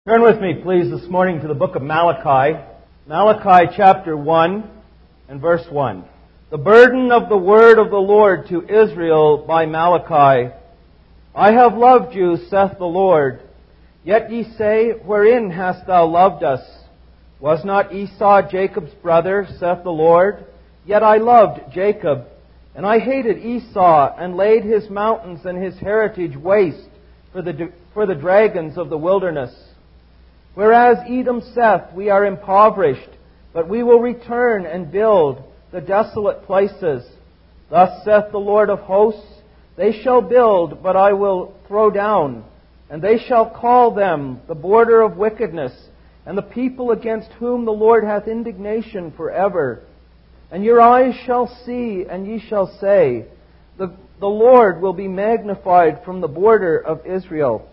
Turn with me, please, this morning to the book of Malachi. Malachi chapter 1 and verse 1. The burden of the word of the Lord to Israel by Malachi. I have loved you, saith the Lord. Yet ye say, wherein hast thou loved us? Was not Esau Jacob's brother, saith the Lord? Yet I loved Jacob, and I hated Esau, and laid his mountains and his heritage waste for the dragons of the wilderness. Whereas Edom saith, we are impoverished, but we will return and build the desolate places. Thus saith the Lord of hosts, they shall build, but I will throw down, and they shall call them the border of wickedness, and the people against whom the Lord hath indignation forever. And your eyes shall see, and ye shall say, the Lord will be magnified from the border of Israel.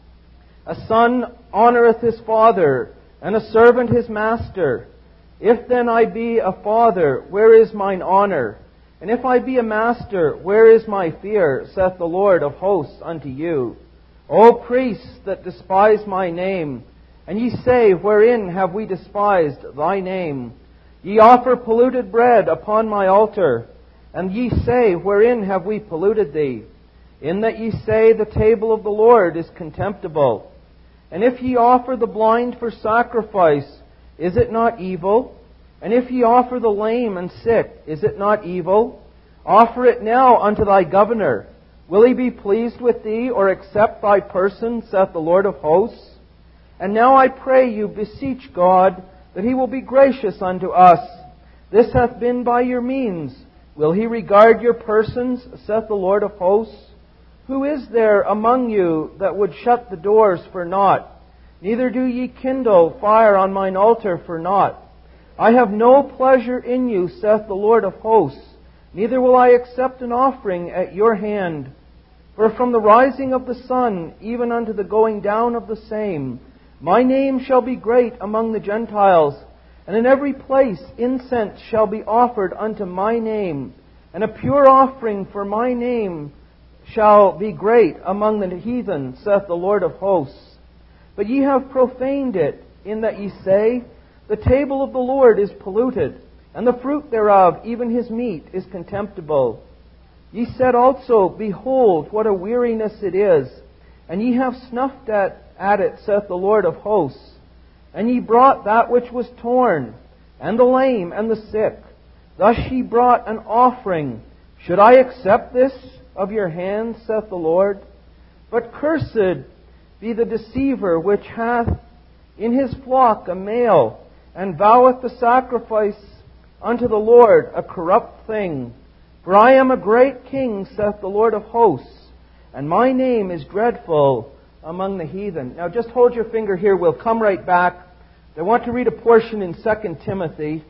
A son honoureth his father, and a servant his master. If then I be a father, where is mine honour? And if I be a master, where is my fear, saith the Lord of hosts unto you? O priests that despise my name, and ye say, wherein have we despised thy name? Ye offer polluted bread upon my altar, and ye say, wherein have we polluted thee? In that ye say, the table of the Lord is contemptible. And if ye offer the blind for sacrifice, is it not evil? And if ye offer the lame and sick, is it not evil? Offer it now unto thy governor. Will he be pleased with thee, or accept thy person, saith the Lord of hosts? And now I pray you, beseech God, that he will be gracious unto us. This hath been by your means. Will he regard your persons, saith the Lord of hosts? Who is there among you that would shut the doors for naught? Neither do ye kindle fire on mine altar for naught. I have no pleasure in you, saith the Lord of hosts. Neither will I accept an offering at your hand. For from the rising of the sun, even unto the going down of the same, my name shall be great among the Gentiles. And in every place incense shall be offered unto my name. And a pure offering for my name shall be great among the heathen, saith the Lord of hosts. But ye have profaned it, in that ye say, the table of the Lord is polluted, and the fruit thereof, even his meat, is contemptible. Ye said also, behold, what a weariness it is, and ye have snuffed at it, saith the Lord of hosts. And ye brought that which was torn, and the lame, and the sick. Thus ye brought an offering. Should I accept this of your hands, saith the Lord? But cursed be the deceiver which hath in his flock a male, and voweth the sacrifice unto the Lord a corrupt thing. For I am a great king, saith the Lord of hosts, and my name is dreadful among the heathen. Now just hold your finger here, we'll come right back. I want to read a portion in 2 Timothy.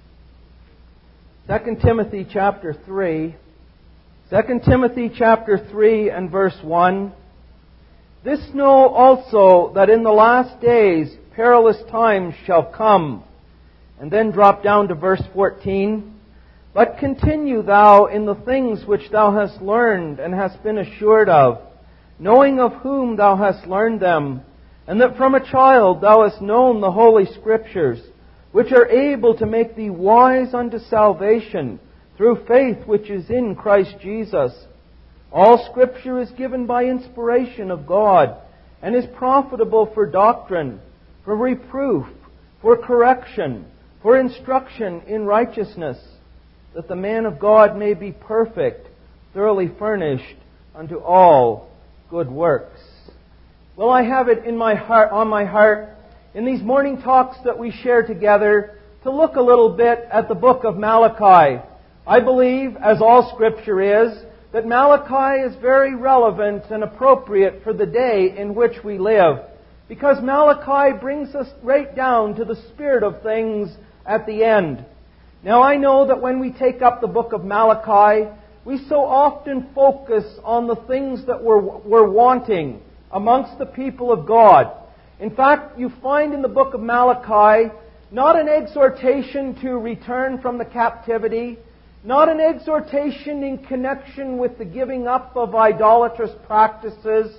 2 Timothy chapter 3. 2 Timothy chapter 3 and verse 1. This know also that in the last days perilous times shall come. And then drop down to verse 14. But continue thou in the things which thou hast learned and hast been assured of, knowing of whom thou hast learned them, and that from a child thou hast known the Holy Scriptures, which are able to make thee wise unto salvation, through faith which is in Christ Jesus. All Scripture is given by inspiration of God, and is profitable for doctrine, for reproof, for correction, for instruction in righteousness, that the man of God may be perfect, thoroughly furnished unto all good works. Well, I have it in my heart, on my heart, in these morning talks that we share together, to look a little bit at the book of Malachi. I believe, as all Scripture is, that Malachi is very relevant and appropriate for the day in which we live, because Malachi brings us right down to the spirit of things at the end. Now, I know that when we take up the book of Malachi, we so often focus on the things that we're wanting amongst the people of God. In fact, you find in the book of Malachi not an exhortation to return from the captivity, not an exhortation in connection with the giving up of idolatrous practices.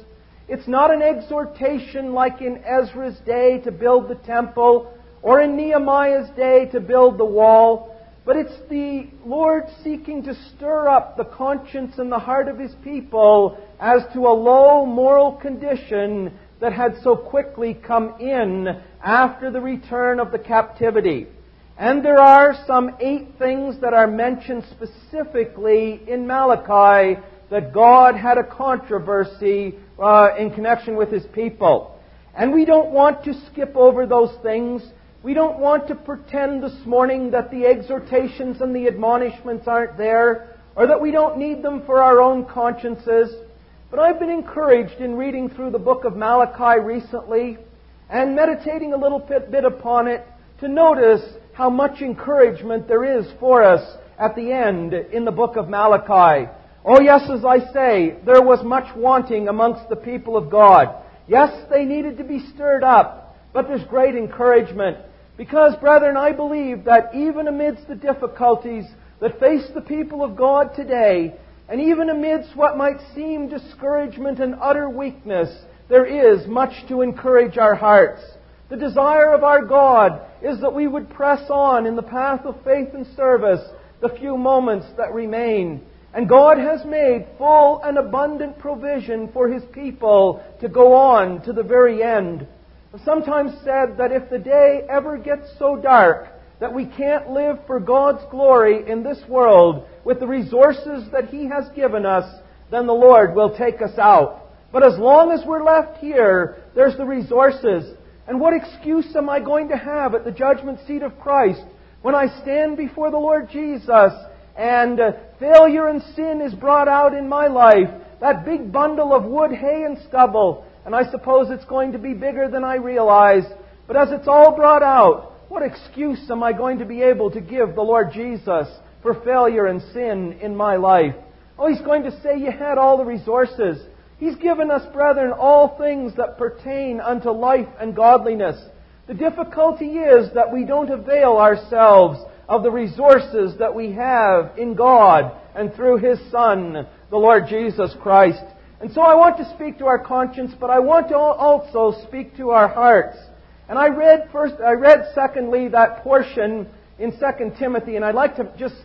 It's not an exhortation like in Ezra's day to build the temple or in Nehemiah's day to build the wall. But it's the Lord seeking to stir up the conscience and the heart of His people as to a low moral condition that had so quickly come in after the return of the captivity. And there are some 8 things that are mentioned specifically in Malachi that God had a controversy in connection with His people. And we don't want to skip over those things. We don't want to pretend this morning that the exhortations and the admonishments aren't there, or that we don't need them for our own consciences. But I've been encouraged in reading through the book of Malachi recently and meditating a little bit upon it to notice how much encouragement there is for us at the end in the book of Malachi. Oh yes, as I say, there was much wanting amongst the people of God. Yes, they needed to be stirred up, but there's great encouragement. Because, brethren, I believe that even amidst the difficulties that face the people of God today, and even amidst what might seem discouragement and utter weakness, there is much to encourage our hearts. The desire of our God is that we would press on in the path of faith and service the few moments that remain. And God has made full and abundant provision for His people to go on to the very end. I've sometimes said that if the day ever gets so dark that we can't live for God's glory in this world with the resources that He has given us, then the Lord will take us out. But as long as we're left here, there's the resources. And what excuse am I going to have at the judgment seat of Christ when I stand before the Lord Jesus and failure and sin is brought out in my life? That big bundle of wood, hay, and stubble. And I suppose it's going to be bigger than I realize. But as it's all brought out, what excuse am I going to be able to give the Lord Jesus for failure and sin in my life? Oh, He's going to say you had all the resources. He's given us, brethren, all things that pertain unto life and godliness. The difficulty is that we don't avail ourselves of the resources that we have in God and through His Son, the Lord Jesus Christ. And so I want to speak to our conscience, but I want to also speak to our hearts. And I read secondly that portion in 2 Timothy, and I'd like to just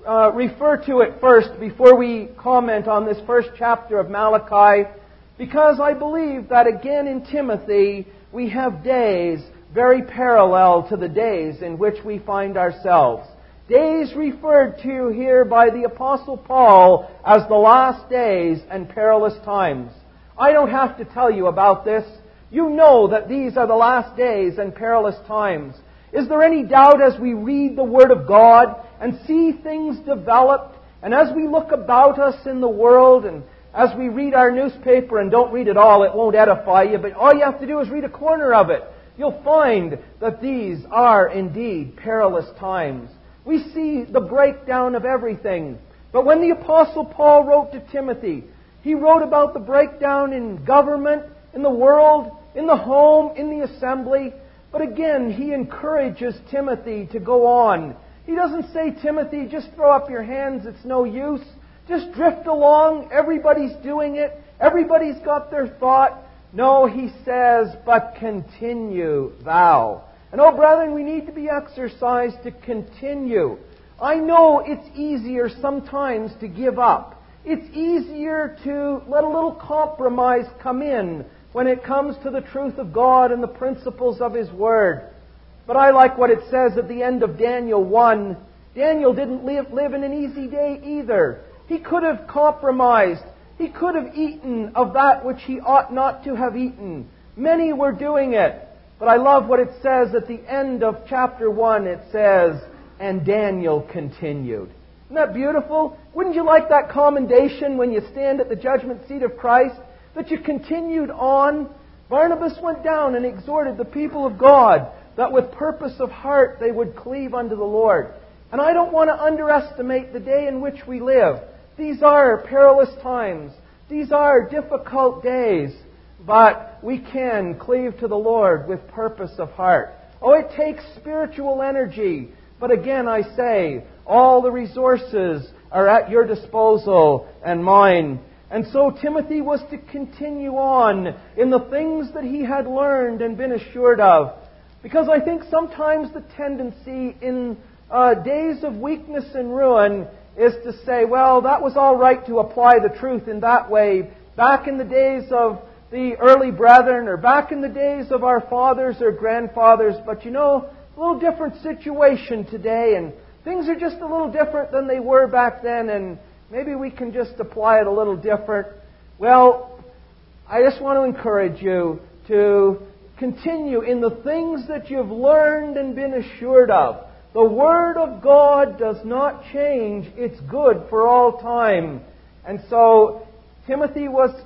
refer to it first before we comment on this first chapter of Malachi, because I believe that again in Timothy we have days very parallel to the days in which we find ourselves. Days referred to here by the Apostle Paul as the last days and perilous times. I don't have to tell you about this. You know that these are the last days and perilous times. Is there any doubt as we read the Word of God and see things developed, and as we look about us in the world, and as we read our newspaper, and don't read it all, it won't edify you, but all you have to do is read a corner of it. You'll find that these are indeed perilous times. We see the breakdown of everything. But when the Apostle Paul wrote to Timothy, he wrote about the breakdown in government, in the world, in the home, in the assembly. But again, he encourages Timothy to go on. He doesn't say, Timothy, just throw up your hands, it's no use. Just drift along, everybody's doing it, everybody's got their thought. No, he says, but continue thou. And oh, brethren, we need to be exercised to continue. I know it's easier sometimes to give up. It's easier to let a little compromise come in when it comes to the truth of God and the principles of His Word. But I like what it says at the end of Daniel 1. Daniel didn't live in an easy day either. He could have compromised. He could have eaten of that which he ought not to have eaten. Many were doing it. But I love what it says at the end of chapter 1. It says, and Daniel continued. Isn't that beautiful? Wouldn't you like that commendation when you stand at the judgment seat of Christ? That you continued on. Barnabas went down and exhorted the people of God that with purpose of heart they would cleave unto the Lord. And I don't want to underestimate the day in which we live. These are perilous times. These are difficult days. But we can cleave to the Lord with purpose of heart. Oh, it takes spiritual energy. But again, I say, all the resources are at your disposal and mine. And so Timothy was to continue on in the things that he had learned and been assured of. Because I think sometimes the tendency in days of weakness and ruin is to say, well, that was all right to apply the truth in that way back in the days of the early brethren or back in the days of our fathers or grandfathers. But you know, a little different situation today, and things are just a little different than they were back then, and maybe we can just apply it a little different. Well, I just want to encourage you to continue in the things that you've learned and been assured of. The Word of God does not change. It's good for all time. And so Timothy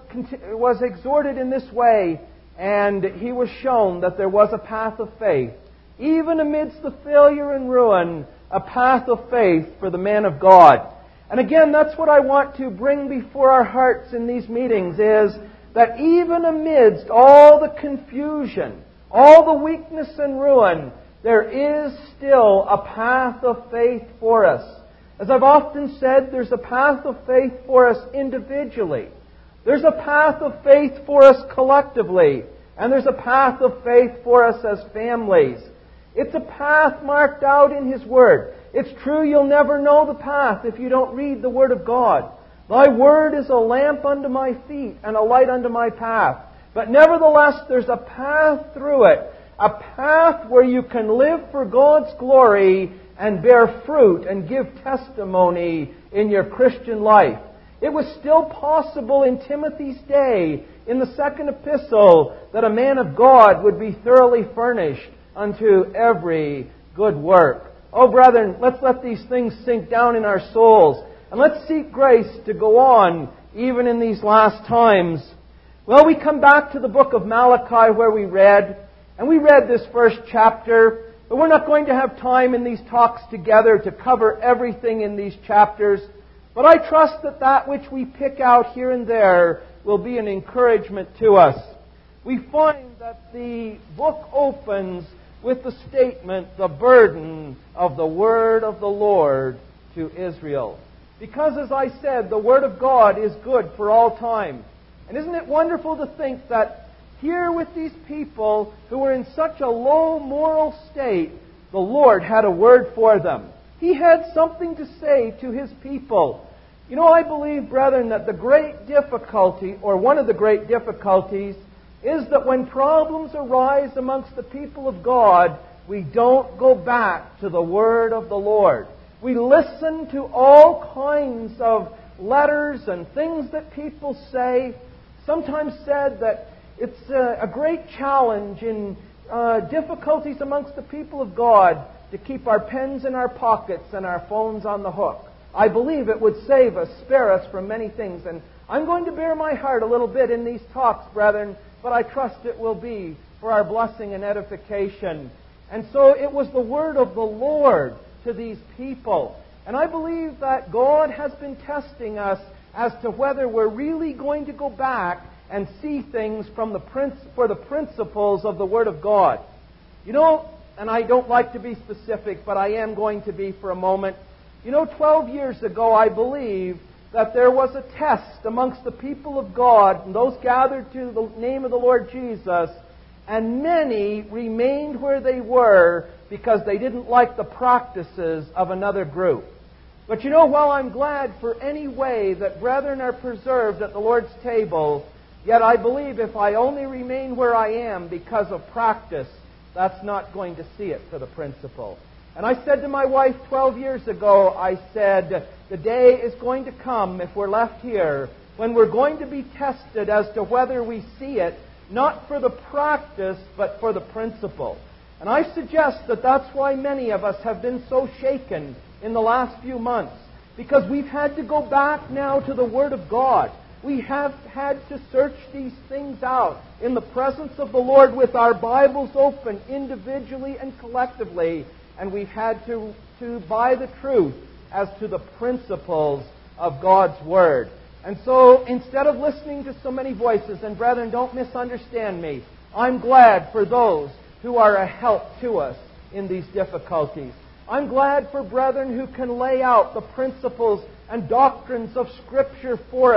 was exhorted in this way, and he was shown that there was a path of faith. Even amidst the failure and ruin, a path of faith for the man of God. And again, that's what I want to bring before our hearts in these meetings, is that even amidst all the confusion, all the weakness and ruin, there is still a path of faith for us. As I've often said, there's a path of faith for us individually. There's a path of faith for us collectively. And there's a path of faith for us as families. It's a path marked out in His Word. It's true you'll never know the path if you don't read the Word of God. Thy Word is a lamp unto my feet and a light unto my path. But nevertheless, there's a path through it. A path where you can live for God's glory and bear fruit and give testimony in your Christian life. It was still possible in Timothy's day, in the second epistle, that a man of God would be thoroughly furnished unto every good work. Oh, brethren, let's let these things sink down in our souls. And let's seek grace to go on, even in these last times. Well, we come back to the book of Malachi where we read this first chapter. But we're not going to have time in these talks together to cover everything in these chapters. But I trust that that which we pick out here and there will be an encouragement to us. We find that the book opens with the statement, the burden of the word of the Lord to Israel. Because, as I said, the Word of God is good for all time. And isn't it wonderful to think that here with these people who were in such a low moral state, the Lord had a word for them. He had something to say to His people. You know, I believe, brethren, that the great difficulty, or one of the great difficulties, is that when problems arise amongst the people of God, we don't go back to the Word of the Lord. We listen to all kinds of letters and things that people say. Sometimes said that it's a great challenge in difficulties amongst the people of God to keep our pens in our pockets and our phones on the hook. I believe it would save us, spare us from many things. And I'm going to bear my heart a little bit in these talks, brethren, but I trust it will be for our blessing and edification. And so it was the word of the Lord to these people. And I believe that God has been testing us as to whether we're really going to go back and see things from for the principles of the Word of God. You know, and I don't like to be specific, but I am going to be for a moment. You know, 12 years ago, I believe that there was a test amongst the people of God, and those gathered to the name of the Lord Jesus, and many remained where they were because they didn't like the practices of another group. But you know, while I'm glad for any way that brethren are preserved at the Lord's table, yet I believe if I only remain where I am because of practice, that's not going to see it for the principle. And I said to my wife 12 years ago, I said, the day is going to come, if we're left here, when we're going to be tested as to whether we see it, not for the practice, but for the principle. And I suggest that that's why many of us have been so shaken in the last few months, because we've had to go back now to the Word of God. We have had to search these things out in the presence of the Lord with our Bibles open individually and collectively, and we've had to buy the truth as to the principles of God's Word. And so, instead of listening to so many voices, and brethren, don't misunderstand me, I'm glad for those who are a help to us in these difficulties. I'm glad for brethren who can lay out the principles and doctrines of Scripture for us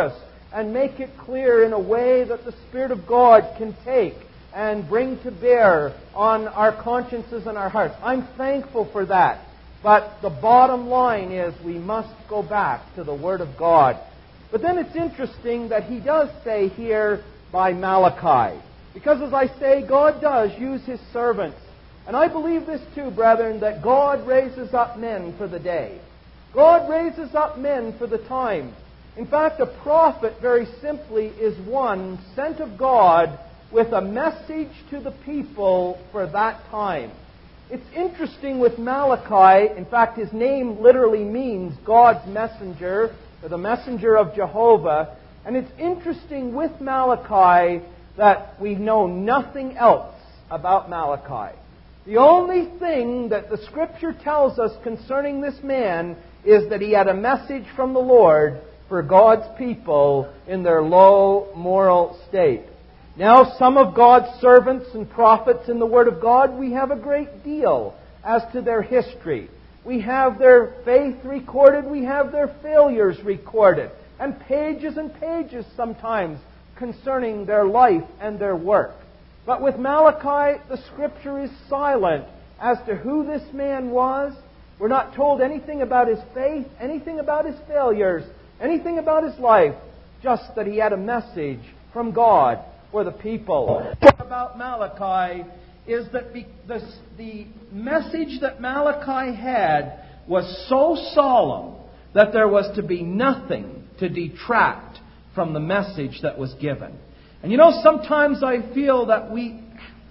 and make it clear in a way that the Spirit of God can take and bring to bear on our consciences and our hearts. I'm thankful for that. But the bottom line is we must go back to the Word of God. But then it's interesting that he does say here by Malachi. Because as I say, God does use His servants. And I believe this too, brethren, that God raises up men for the day. God raises up men for the time. In fact, a prophet, very simply, is one sent of God with a message to the people for that time. It's interesting with Malachi. In fact, his name literally means God's messenger, or the messenger of Jehovah. And it's interesting with Malachi that we know nothing else about Malachi. The only thing that the Scripture tells us concerning this man is that he had a message from the Lord for God's people in their low moral state. Now, some of God's servants and prophets in the Word of God, we have a great deal as to their history. We have their faith recorded, we have their failures recorded, and pages sometimes concerning their life and their work. But with Malachi, the Scripture is silent as to who this man was. We're not told anything about his faith, anything about his failures, anything about his life, just that he had a message from God for the people. About Malachi is that the message that Malachi had was so solemn that there was to be nothing to detract from the message that was given. And you know, sometimes I feel that we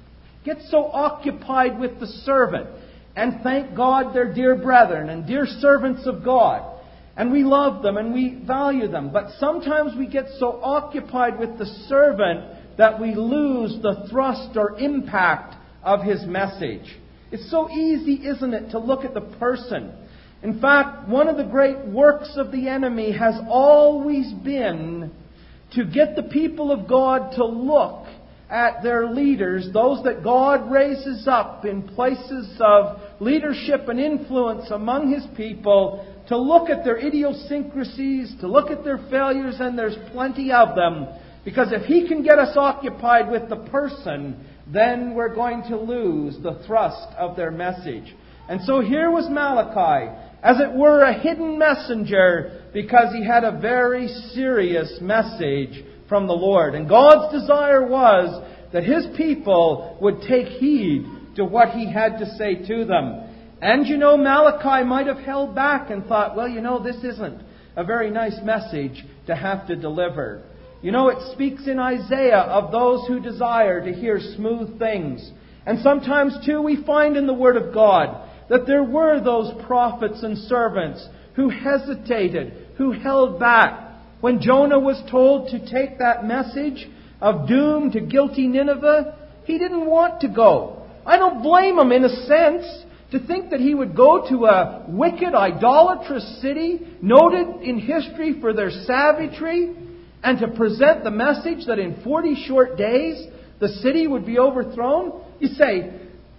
get so occupied with the servant. And thank God they're dear brethren and dear servants of God. And we love them and we value them. But sometimes we get so occupied with the servant that we lose the thrust or impact of his message. It's so easy, isn't it, to look at the person. In fact, one of the great works of the enemy has always been to get the people of God to look at their leaders, those that God raises up in places of leadership and influence among His people, to look at their idiosyncrasies, to look at their failures, and there's plenty of them. Because if he can get us occupied with the person, then we're going to lose the thrust of their message. And so here was Malachi, as it were a hidden messenger, because he had a very serious message from the Lord. And God's desire was that His people would take heed to what He had to say to them. And you know, Malachi might have held back and thought, well, you know, this isn't a very nice message to have to deliver. You know, it speaks in Isaiah of those who desire to hear smooth things. And sometimes, too, we find in the Word of God that there were those prophets and servants who hesitated, who held back. When Jonah was told to take that message of doom to guilty Nineveh, he didn't want to go. I don't blame him in a sense to think that he would go to a wicked, idolatrous city, noted in history for their savagery, and to present the message that in 40 short days the city would be overthrown. You say,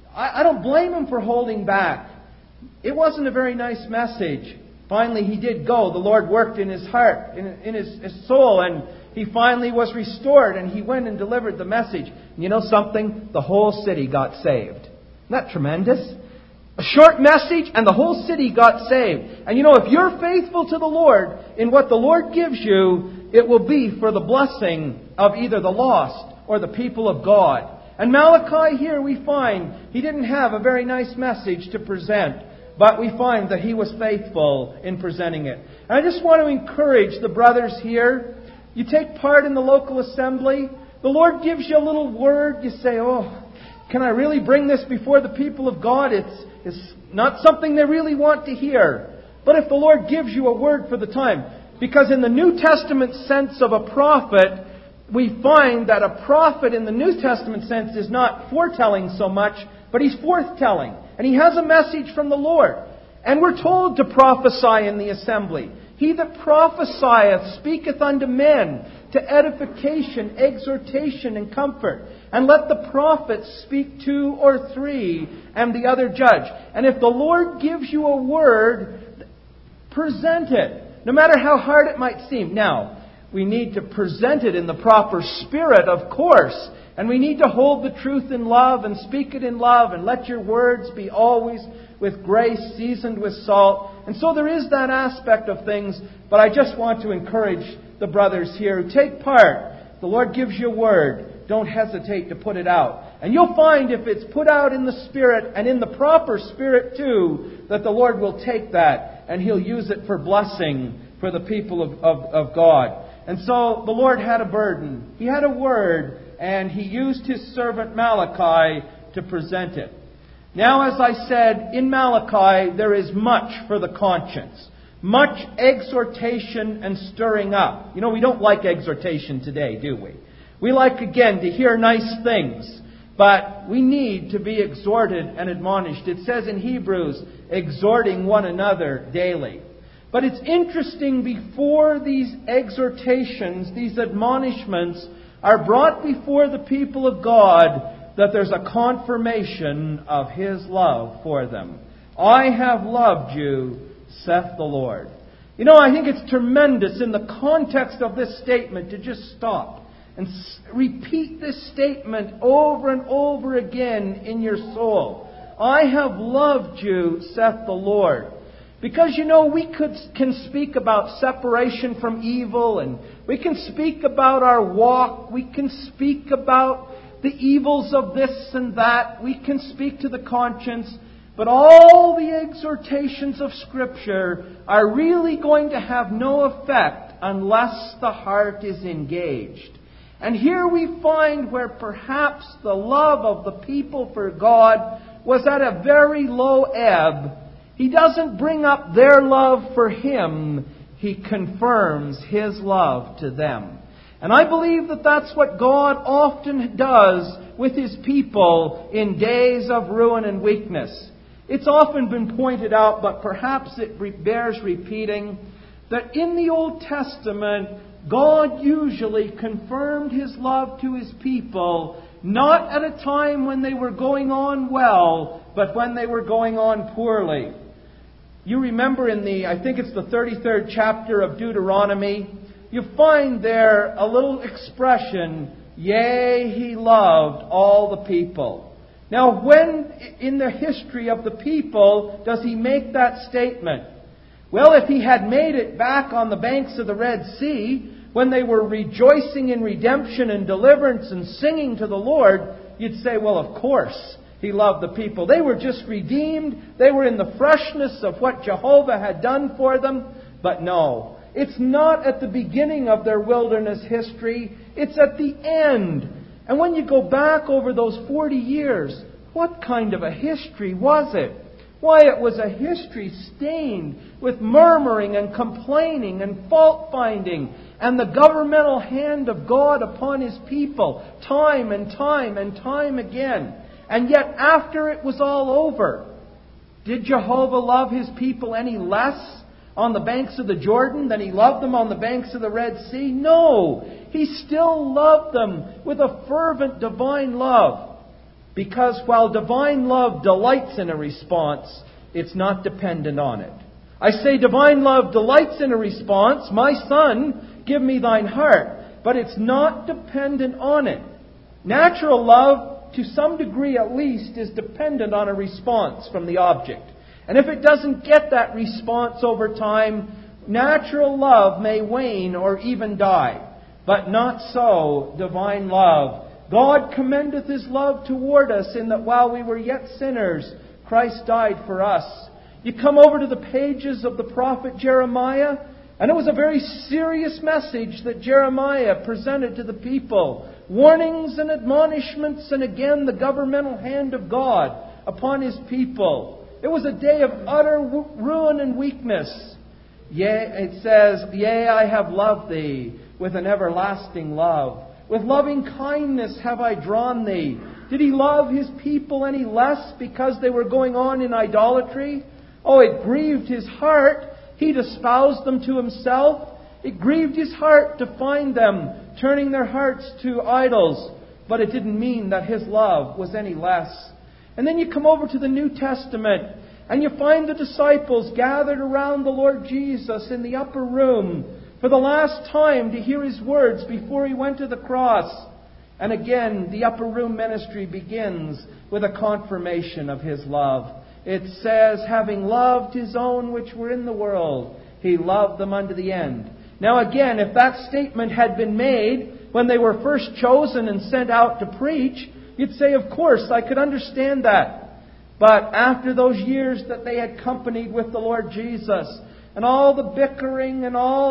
I don't blame him for holding back. It wasn't a very nice message. Finally, he did go. The Lord worked in his heart, in his soul, and he finally was restored, and he went and delivered the message. And you know something? The whole city got saved. Isn't that tremendous? A short message, and the whole city got saved. And you know, if you're faithful to the Lord in what the Lord gives you, it will be for the blessing of either the lost or the people of God. And Malachi here we find he didn't have a very nice message to present, but we find that he was faithful in presenting it. And I just want to encourage the brothers here. You take part in the local assembly. The Lord gives you a little word. You say, oh, can I really bring this before the people of God? It's not something they really want to hear. But if the Lord gives you a word for the time, because in the New Testament sense of a prophet, we find that a prophet in the New Testament sense is not foretelling so much, but he's forthtelling. And he has a message from the Lord. And we're told to prophesy in the assembly. He that prophesieth speaketh unto men to edification, exhortation, and comfort. And let the prophets speak 2 or 3, and the other judge. And if the Lord gives you a word, present it, no matter how hard it might seem. Now, We need to present it in the proper spirit, of course. And we need to hold the truth in love and speak it in love and let your words be always with grace, seasoned with salt. And so there is that aspect of things. But I just want to encourage the brothers here who take part. The Lord gives you a word. Don't hesitate to put it out. And you'll find if it's put out in the Spirit and in the proper spirit too, that the Lord will take that and He'll use it for blessing for the people of God. And so the Lord had a burden. He had a word, and He used His servant Malachi to present it. Now, as I said, in Malachi there is much for the conscience. Much exhortation and stirring up. You know, we don't like exhortation today, do we? We like, again, to hear nice things. But we need to be exhorted and admonished. It says in Hebrews, exhorting one another daily. But it's interesting, before these exhortations, these admonishments are brought before the people of God, that there's a confirmation of His love for them. I have loved you, saith the Lord. You know, I think it's tremendous in the context of this statement to just stop and repeat this statement over and over again in your soul. I have loved you, saith the Lord. Because, you know, we can speak about separation from evil, and we can speak about our walk. We can speak about the evils of this and that. We can speak to the conscience. But all the exhortations of Scripture are really going to have no effect unless the heart is engaged. And here we find where perhaps the love of the people for God was at a very low ebb. He doesn't bring up their love for Him. He confirms His love to them. And I believe that that's what God often does with His people in days of ruin and weakness. It's often been pointed out, but perhaps it bears repeating, that in the Old Testament, God usually confirmed His love to His people, not at a time when they were going on well, but when they were going on poorly. You remember in I think it's the 33rd chapter of Deuteronomy, you find there a little expression, yea, He loved all the people. Now, when in the history of the people does He make that statement? Well, if He had made it back on the banks of the Red Sea, when they were rejoicing in redemption and deliverance and singing to the Lord, you'd say, well, of course, He loved the people. They were just redeemed. They were in the freshness of what Jehovah had done for them. But no, it's not at the beginning of their wilderness history. It's at the end. And when you go back over those 40 years, what kind of a history was it? Why, it was a history stained with murmuring and complaining and fault-finding and the governmental hand of God upon His people time and time and time again. And yet, after it was all over, did Jehovah love His people any less on the banks of the Jordan than He loved them on the banks of the Red Sea? No! He still loved them with a fervent divine love. Because while divine love delights in a response, it's not dependent on it. I say divine love delights in a response. My son, give me thine heart. But it's not dependent on it. Natural love, to some degree at least, is dependent on a response from the object. And if it doesn't get that response over time, natural love may wane or even die. But not so divine love. God commendeth His love toward us in that while we were yet sinners, Christ died for us. You come over to the pages of the prophet Jeremiah, and it was a very serious message that Jeremiah presented to the people. Warnings and admonishments, and again the governmental hand of God upon His people. It was a day of utter ruin and weakness. Yea, it says, yea, I have loved thee with an everlasting love. With loving kindness have I drawn thee. Did He love His people any less because they were going on in idolatry? Oh, it grieved His heart. He'd espoused them to Himself. It grieved His heart to find them turning their hearts to idols. But it didn't mean that His love was any less. And then you come over to the New Testament, and you find the disciples gathered around the Lord Jesus in the upper room, for the last time to hear His words before He went to the cross. And again, the upper room ministry begins with a confirmation of His love. It says, having loved His own which were in the world, He loved them unto the end. Now again, if that statement had been made when they were first chosen and sent out to preach, you'd say, of course, I could understand that. But after those years that they had companied with the Lord Jesus, and all the bickering and all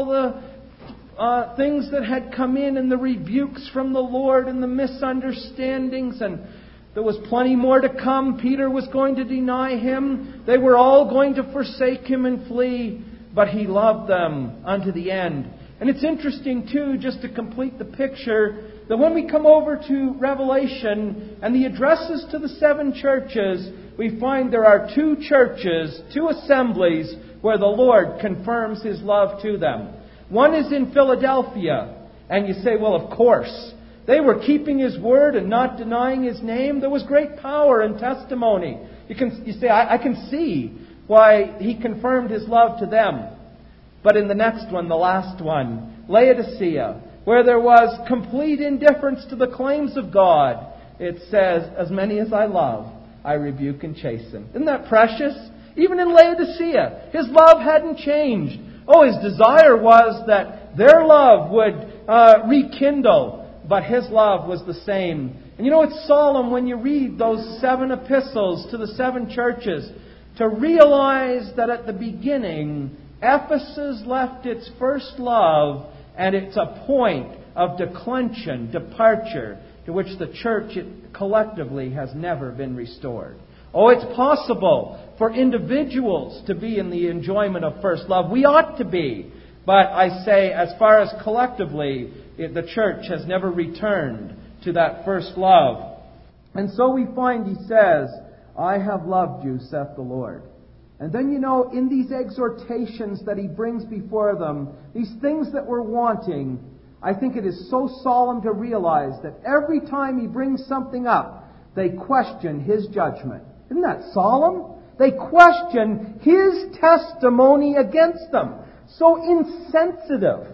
the things that had come in, and the rebukes from the Lord and the misunderstandings, and there was plenty more to come. Peter was going to deny Him. They were all going to forsake Him and flee. But He loved them unto the end. And it's interesting too, just to complete the picture, that when we come over to Revelation and the addresses to the 7 churches, we find there are 2 churches, 2 assemblies, where the Lord confirms His love to them. One is in Philadelphia. And you say, well, of course. They were keeping His word and not denying His name. There was great power and testimony. You say, I can see why He confirmed His love to them. But in the next one, the last one, Laodicea, where there was complete indifference to the claims of God, it says, as many as I love, I rebuke and chasten. Isn't that precious? Even in Laodicea, His love hadn't changed. Oh, His desire was that their love would rekindle, but His love was the same. And you know, it's solemn when you read those 7 epistles to the 7 churches to realize that at the beginning, Ephesus left its first love, and it's a point of declension, departure, to which the church collectively has never been restored. Oh, it's possible for individuals to be in the enjoyment of first love. We ought to be. But I say, as far as collectively, the church has never returned to that first love. And so we find He says, I have loved you, saith the Lord. And then, you know, in these exhortations that He brings before them, these things that we're wanting, I think it is so solemn to realize that every time He brings something up, they question His judgment. Isn't that solemn? They question His testimony against them. So insensitive,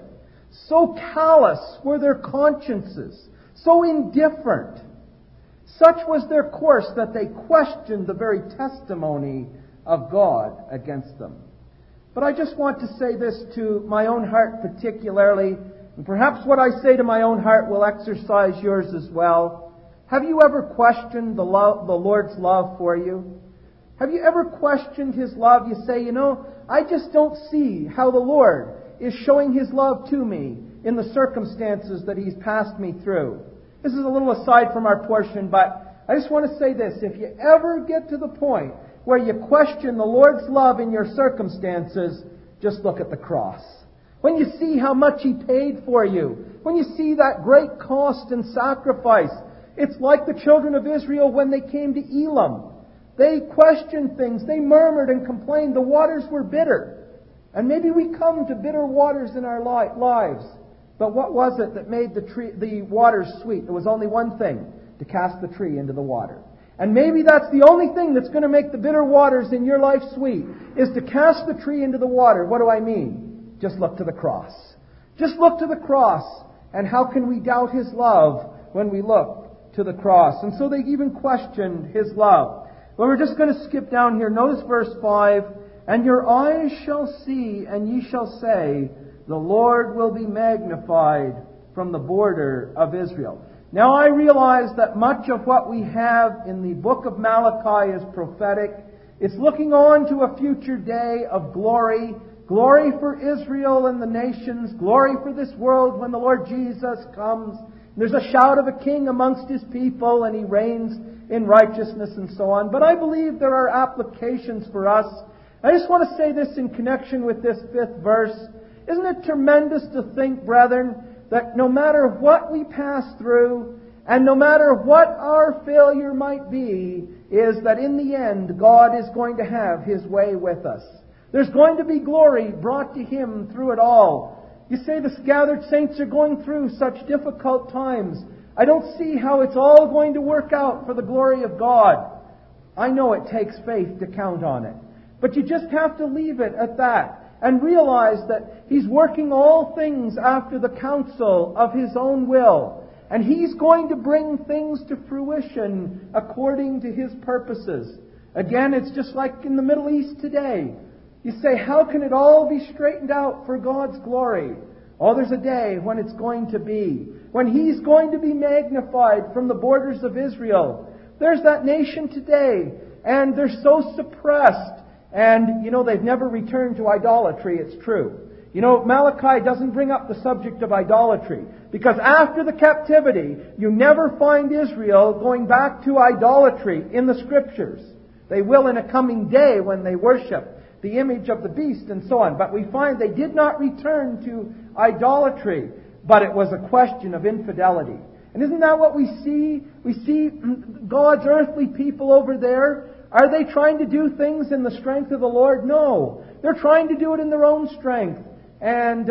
so callous were their consciences, so indifferent. Such was their course that they questioned the very testimony of God against them. But I just want to say this to my own heart particularly, and perhaps what I say to my own heart will exercise yours as well. Have you ever questioned the Lord's love for you? Have you ever questioned His love? You say, you know, I just don't see how the Lord is showing His love to me in the circumstances that He's passed me through. This is a little aside from our portion, but I just want to say this. If you ever get to the point where you question the Lord's love in your circumstances, just look at the cross. When you see how much He paid for you, when you see that great cost and sacrifice, it's like the children of Israel when they came to Elim. They questioned things. They murmured and complained. The waters were bitter. And maybe we come to bitter waters in our lives. But what was it that made the waters sweet? There was only one thing: to cast the tree into the water. And maybe that's the only thing that's going to make the bitter waters in your life sweet, is to cast the tree into the water. What do I mean? Just look to the cross. Just look to the cross. And how can we doubt His love when we look to the cross? And so they even questioned His love. But we're just going to skip down here. Notice verse 5. And your eyes shall see, and ye shall say, the Lord will be magnified from the border of Israel. Now I realize that much of what we have in the book of Malachi is prophetic. It's looking on to a future day of glory. Glory for Israel and the nations. Glory for this world when the Lord Jesus comes. There's a shout of a king amongst His people, and He reigns in righteousness and so on. But I believe there are applications for us. I just want to say this in connection with this 5th verse. Isn't it tremendous to think, brethren, that no matter what we pass through, and no matter what our failure might be, is that in the end, God is going to have His way with us. There's going to be glory brought to Him through it all. You say the gathered saints are going through such difficult times. I don't see how it's all going to work out for the glory of God. I know it takes faith to count on it. But you just have to leave it at that. and realize that He's working all things after the counsel of His own will. And He's going to bring things to fruition according to His purposes. Again, it's just like in the Middle East today. You say, how can it all be straightened out for God's glory? Oh, there's a day when it's going to be. When He's going to be magnified from the borders of Israel. There's that nation today, and they're so suppressed. And, they've never returned to idolatry, it's true. Malachi doesn't bring up the subject of idolatry. Because after the captivity, you never find Israel going back to idolatry in the Scriptures. They will in a coming day when they worship the image of the beast and so on. But we find they did not return to idolatry. But it was a question of infidelity. And isn't that what we see? We see God's earthly people over there. Are they trying to do things in the strength of the Lord? No. They're trying to do it in their own strength. And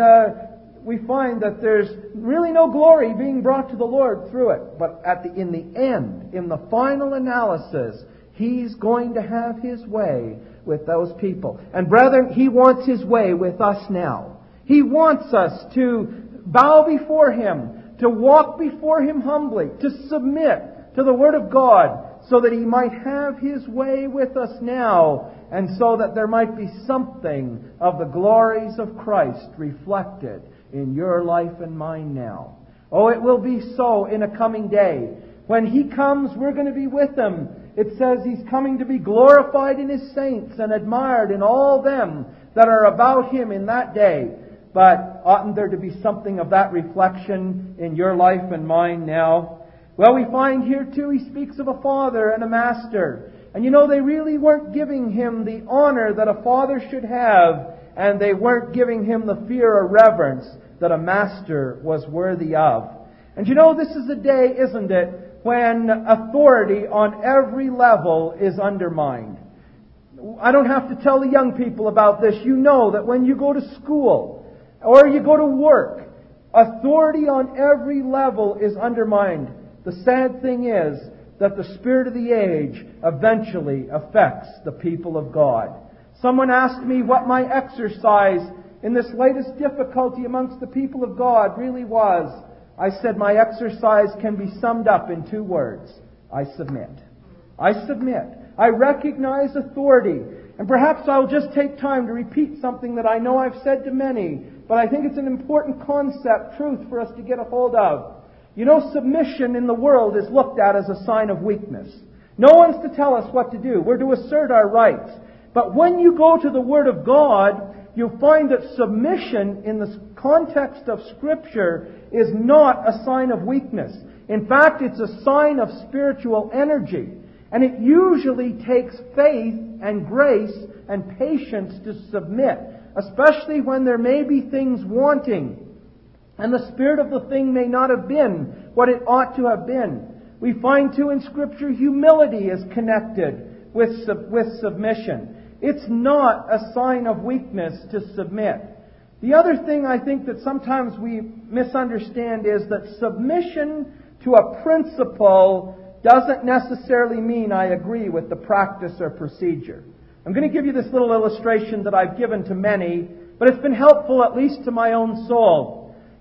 we find that there's really no glory being brought to the Lord through it. But in the end, in the final analysis, He's going to have His way with those people. And brethren, He wants His way with us now. He wants us to bow before Him, to walk before Him humbly, to submit to the Word of God, so that He might have His way with us now, and so that there might be something of the glories of Christ reflected in your life and mine now. Oh, it will be so in a coming day. When He comes, we're going to be with Him. It says He's coming to be glorified in His saints and admired in all them that are about Him in that day. But oughtn't there to be something of that reflection in your life and mine now? Well, we find here too, He speaks of a father and a master. And they really weren't giving Him the honor that a father should have, and they weren't giving Him the fear or reverence that a master was worthy of. And this is a day, isn't it, when authority on every level is undermined. I don't have to tell the young people about this. You know that when you go to school or you go to work, authority on every level is undermined. The sad thing is that the spirit of the age eventually affects the people of God. Someone asked me what my exercise in this latest difficulty amongst the people of God really was. I said my exercise can be summed up in 2 words. I submit. I submit. I recognize authority. And perhaps I'll just take time to repeat something that I know I've said to many, but I think it's an important concept, truth for us to get a hold of. Submission in the world is looked at as a sign of weakness. No one's to tell us what to do. We're to assert our rights. But when you go to the Word of God, you'll find that submission in the context of Scripture is not a sign of weakness. In fact, it's a sign of spiritual energy. And it usually takes faith and grace and patience to submit, especially when there may be things wanting. And the spirit of the thing may not have been what it ought to have been. We find too in Scripture humility is connected with submission. It's not a sign of weakness to submit. The other thing I think that sometimes we misunderstand is that submission to a principle doesn't necessarily mean I agree with the practice or procedure. I'm going to give you this little illustration that I've given to many, but it's been helpful at least to my own soul.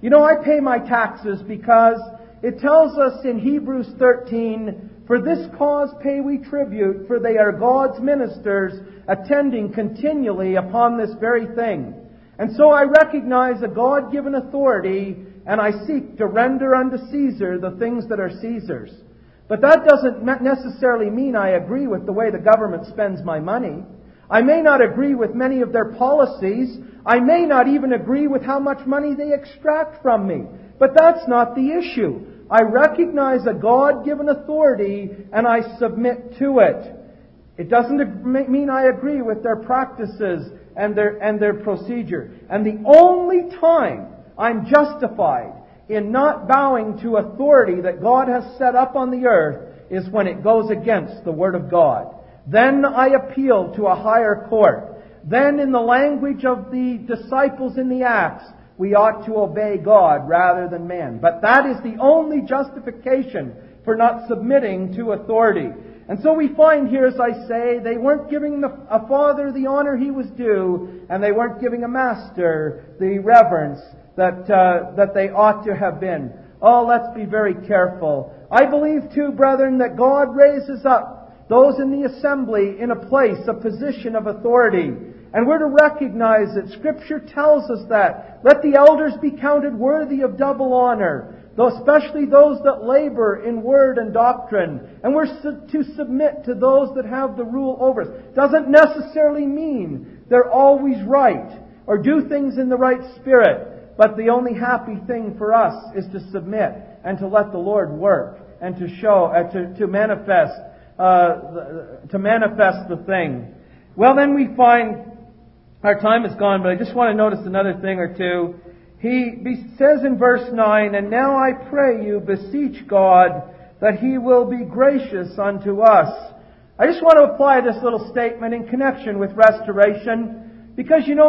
I pay my taxes because it tells us in Hebrews 13, "For this cause pay we tribute, for they are God's ministers, attending continually upon this very thing." And so I recognize a God-given authority, and I seek to render unto Caesar the things that are Caesar's. But that doesn't necessarily mean I agree with the way the government spends my money. I may not agree with many of their policies. I may not even agree with how much money they extract from me. But that's not the issue. I recognize a God-given authority and I submit to it. It doesn't mean I agree with their practices and their procedure. And the only time I'm justified in not bowing to authority that God has set up on the earth is when it goes against the Word of God. Then I appeal to a higher court. Then in the language of the disciples in the Acts, we ought to obey God rather than man. But that is the only justification for not submitting to authority. And so we find here, as I say, they weren't giving a father the honor he was due, and they weren't giving a master the reverence that they ought to have been. Oh, let's be very careful. I believe too, brethren, that God raises up those in the assembly in a place, a position of authority. And we're to recognize that Scripture tells us that. Let the elders be counted worthy of double honor, though especially those that labor in word and doctrine. And we're to submit to those that have the rule over us. Doesn't necessarily mean they're always right or do things in the right spirit. But the only happy thing for us is to submit and to let the Lord work and to show, to manifest the thing. Well, then we find our time is gone, but I just want to notice another thing or two. He says in verse 9, "And now I pray you, beseech God, that He will be gracious unto us." I just want to apply this little statement in connection with restoration, because no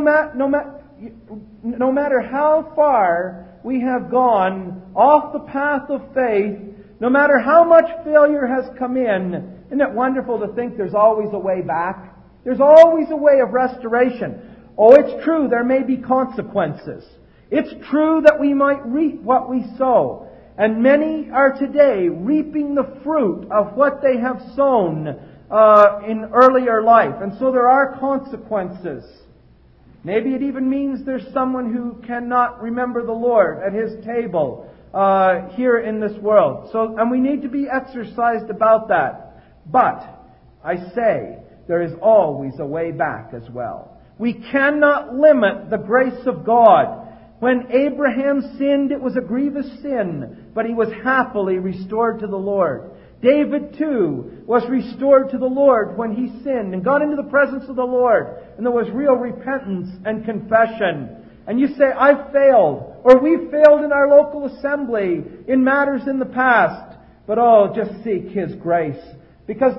matter how far we have gone off the path of faith, no matter how much failure has come in, isn't it wonderful to think there's always a way back? There's always a way of restoration. Oh, it's true, there may be consequences. It's true that we might reap what we sow. And many are today reaping the fruit of what they have sown in earlier life. And so there are consequences. Maybe it even means there's someone who cannot remember the Lord at His table here in this world. And we need to be exercised about that. But, I say, there is always a way back as well. We cannot limit the grace of God. When Abraham sinned, it was a grievous sin, but he was happily restored to the Lord. David, too, was restored to the Lord when he sinned and got into the presence of the Lord. And there was real repentance and confession. And you say, I've failed, or we've failed in our local assembly in matters in the past. But just seek His grace. Because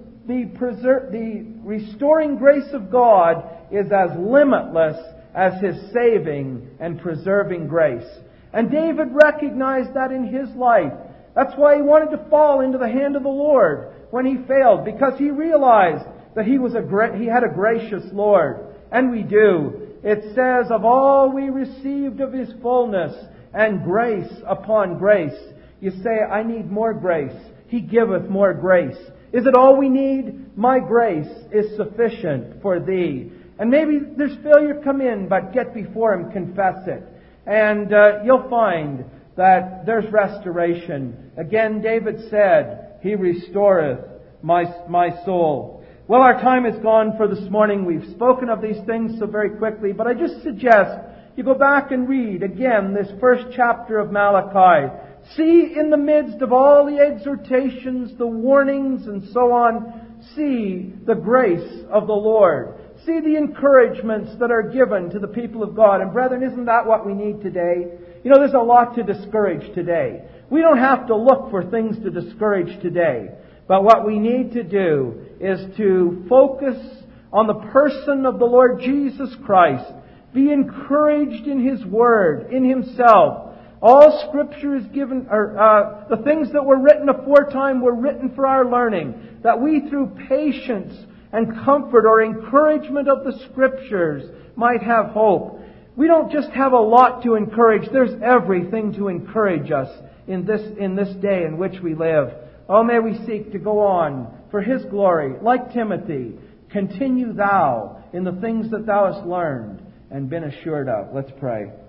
the restoring grace of God is as limitless as His saving and preserving grace. And David recognized that in his life. That's why he wanted to fall into the hand of the Lord when he failed, because he realized that he had a gracious Lord. And we do. It says, of all we received of His fullness, and grace upon grace. You say, I need more grace. He giveth more grace. Is it all we need? My grace is sufficient for thee. And maybe there's failure come in, but get before Him, confess it. And you'll find that there's restoration. Again, David said, He restoreth my soul. Well, our time is gone for this morning. We've spoken of these things so very quickly, but I just suggest you go back and read again this first chapter of Malachi. See in the midst of all the exhortations, the warnings, and so on, see the grace of the Lord. See the encouragements that are given to the people of God. And brethren, isn't that what we need today? There's a lot to discourage today. We don't have to look for things to discourage today. But what we need to do is to focus on the person of the Lord Jesus Christ. Be encouraged in His Word, in Himself. All Scripture is given, the things that were written aforetime were written for our learning, that we through patience and comfort or encouragement of the Scriptures might have hope. We don't just have a lot to encourage. There's everything to encourage us in this day in which we live. Oh, may we seek to go on for His glory. Like Timothy, continue thou in the things that thou hast learned and been assured of. Let's pray.